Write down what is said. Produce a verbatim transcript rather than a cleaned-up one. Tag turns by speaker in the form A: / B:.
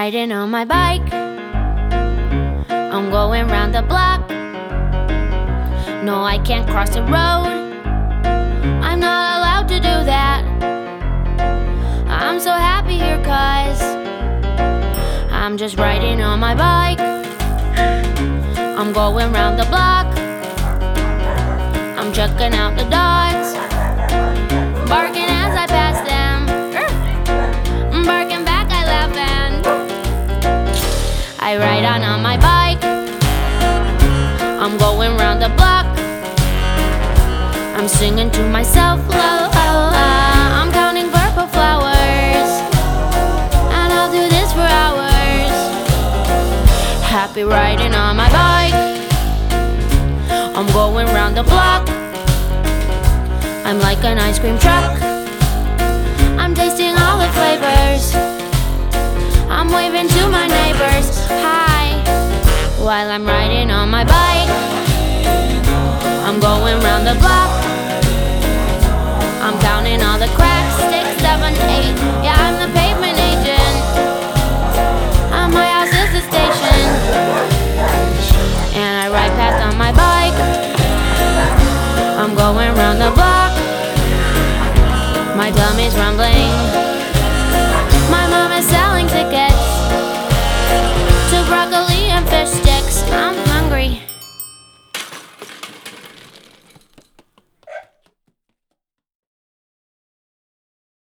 A: riding on my bike. I'm going round the block. No, I can't cross the road. I'm not allowed to do that. I'm so happy here cause I'm just riding on my bike. I'm going round the block. I'm checking out the dogs, barking as I pass them, barking back I laugh and I ride on on my bike. I'm going round the block. I'm singing to myself, la la la. I'm counting purple flowers, and I'll do this for hours. Happy riding on my bike. I'm going round the block. I'm like an ice cream truck. I'm tasting all the flavors. I'm waving to my neighbors, hi, while I'm riding on my bike. I'm going round the block. I'm counting all the cracks, six, seven, eight. Yeah, I'm the pavement agent, and my house is the station. And I ride past on my bike. I'm going round the block. My tummy's rumbling.